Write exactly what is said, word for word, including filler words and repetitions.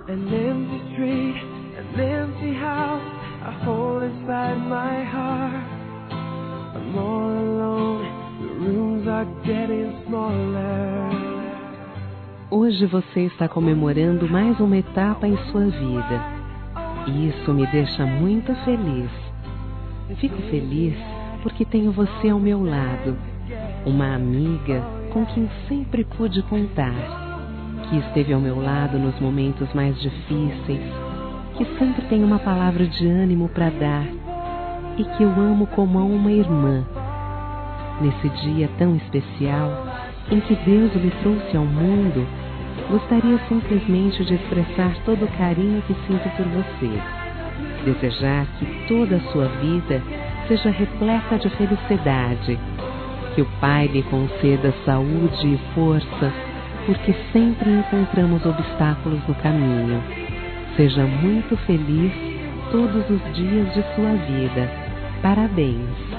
An empty street, an empty house, a hole inside my heart. I'm all alone, the rooms are getting smaller. Hoje você está comemorando mais uma etapa em sua vida. E isso me deixa muito feliz. Fico feliz porque tenho você ao meu lado, uma amiga com quem sempre pude contar, que esteve ao meu lado nos momentos mais difíceis, que sempre tem uma palavra de ânimo para dar e que eu amo como a uma irmã. Nesse dia tão especial em que Deus me trouxe ao mundo, gostaria simplesmente de expressar todo o carinho que sinto por você. Desejar que toda a sua vida seja repleta de felicidade, que o Pai lhe conceda saúde e força, porque sempre encontramos obstáculos no caminho. Seja muito feliz todos os dias de sua vida. Parabéns!